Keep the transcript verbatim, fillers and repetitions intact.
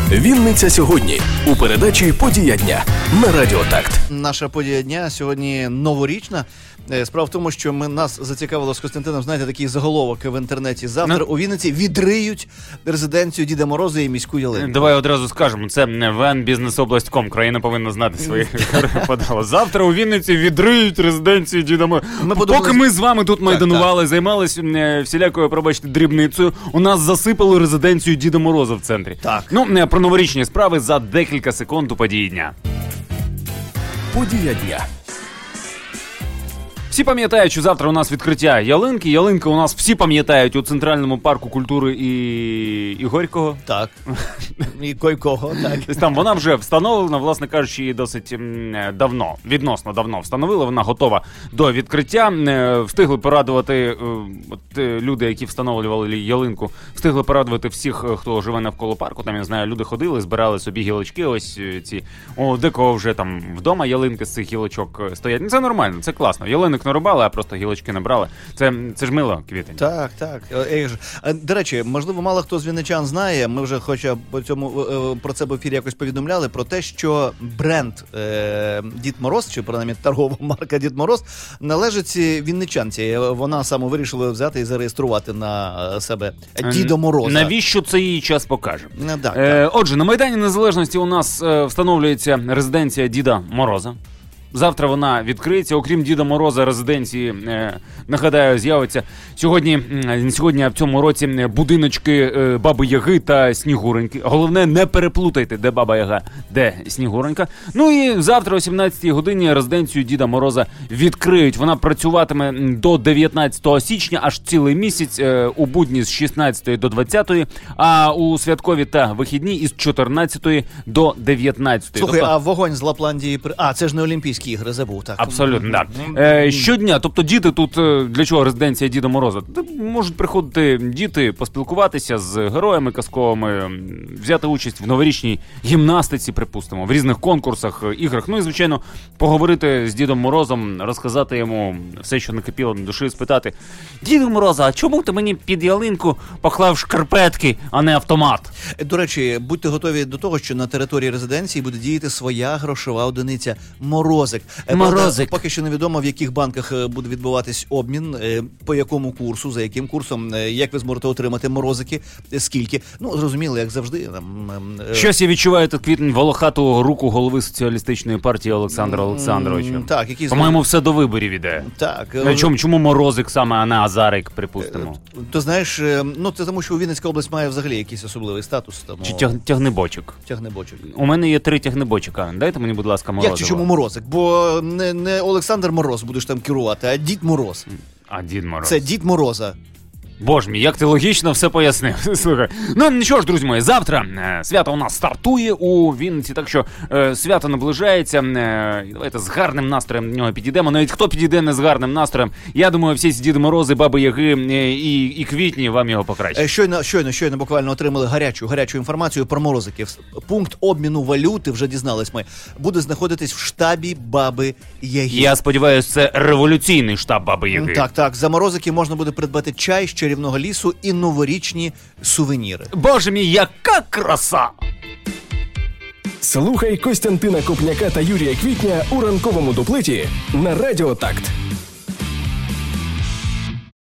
Вінниця сьогодні у передачі «Подія дня» на Радіо Такт. Наша подія дня сьогодні новорічна. Справа в тому, що ми, нас зацікавило з Костянтином, знаєте, такий заголовок в інтернеті. Завтра ну, у Вінниці відриють резиденцію Діда Мороза і міську ялинку. Давай одразу скажемо, це не вен бізнес область точка ком. Країна повинна знати свої подали. Завтра у Вінниці відриють резиденцію Діда Мороза. Ми подумали... Поки ми з вами тут майданували, займалися всілякою, пробачте, дрібницею, у нас засипали резиденцію Діда Мороза в центрі. Так. Ну, про новорічні справи за декілька секунд у події дня. Подія дня. Всі пам'ятають, що завтра у нас відкриття ялинки. Ялинка у нас всі пам'ятають у Центральному парку культури і, і Горького. Так. І Койкого, так. Там вона вже встановлена, власне кажучи, її досить давно, відносно давно встановили. Вона готова до відкриття. Встигли порадувати, от, люди, які встановлювали ялинку, встигли порадувати всіх, хто живе навколо парку. Там, я знаю, люди ходили, збирали собі гілочки, ось ці. О, декого вже там вдома ялинки з цих гілочок стоять. Це нормально, це класно. Ялинок не рубали, а просто гілочки набрали. Це, це ж мило, квітень. Так, так. До речі, можливо, мало хто з вінничан знає, ми вже хоча по цьому, про це в ефірі якось повідомляли, про те, що бренд е, Дід Мороз, чи принаймні торгова марка Дід Мороз, належить вінничанці. Вона саме вирішила взяти і зареєструвати на себе Діда Мороза. Навіщо це їй час покаже? Не, так, е, так. Отже, на Майдані Незалежності у нас е, встановлюється резиденція Діда Мороза. Завтра вона відкриється. Окрім Діда Мороза, резиденції, е, нагадаю, з'явиться сьогодні, не сьогодні, а в цьому році будиночки е, Баби Яги та Снігуреньки. Головне, не переплутайте, де Баба Яга, де Снігуренька. Ну і завтра о сімнадцятій годині резиденцію Діда Мороза відкриють. Вона працюватиме до дев'ятнадцятого січня, аж цілий місяць, е, у будні з шістнадцятої до двадцятої, а у святкові та вихідні із чотирнадцятої до дев'ятнадцятої. Слухай, тобто... а вогонь з Лапландії... А, це ж не Олімпійські ігри, забув, так. Абсолютно, так. Е, щодня, тобто діти тут, для чого резиденція Діда Мороза? Можуть приходити діти, поспілкуватися з героями казковими, взяти участь в новорічній гімнастиці, припустимо, в різних конкурсах, іграх. Ну і, звичайно, поговорити з Дідом Морозом, розказати йому все, що накипіло на душі, спитати: Діду Мороза, а чому ти мені під ялинку поклав шкарпетки, а не автомат? До речі, будьте готові до того, що на території резиденції буде діяти своя грошова одиниця – морозик. Морозик. Поки що невідомо, в яких банках буде відбуватись обмін, по якому курсу, за яким курсом, як ви зможете отримати морозики, скільки. Ну, зрозуміло, як завжди. Щось я відчуваю тут, квітень, волохату руку голови соціалістичної партії Олександра Олександровича. Так, який... По-моєму, все до виборів іде. Так. Чому, чому морозик саме, а не Азарик, припустимо? То знаєш, ну це тому, що Вінницька область має взагалі якийсь особливий статус. Тому... Чи тяг, тягнебочок? Тягнебочок. У мене є три тягнебочка. Дайте мені, будь ласка, морозиво. Як чи чому морозик? Бо не, не Олександр Мороз будеш там керувати, а Дід Мороз. А Дід Мороз. Це Дід Мороза. Боже мій, як ти логічно все пояснив. Слухай. Ну, нічого ж, друзі мої, завтра е, свято у нас стартує у Вінниці, так що е, свято наближається. Е, давайте з гарним настроєм до нього підійдемо. Навіть хто підійде не з гарним настроєм, я думаю, всі ці Діди Морози, Баби Яги е, і, і Квітні вам його покращать. Щойно, щойно, щойно буквально отримали гарячу, гарячу інформацію про морозики. Пункт обміну валюти, вже дізнались ми, буде знаходитись в штабі Баби Яги. Я сподіваюся, це революційний штаб Баби Яги. Так, так. За морозики можна буде придбати чай з чарівного лісу і новорічні сувеніри. Боже мій, яка краса! Слухай Костянтина Копняка та Юрія Квітня у ранковому дуплеті на Радіо Такт.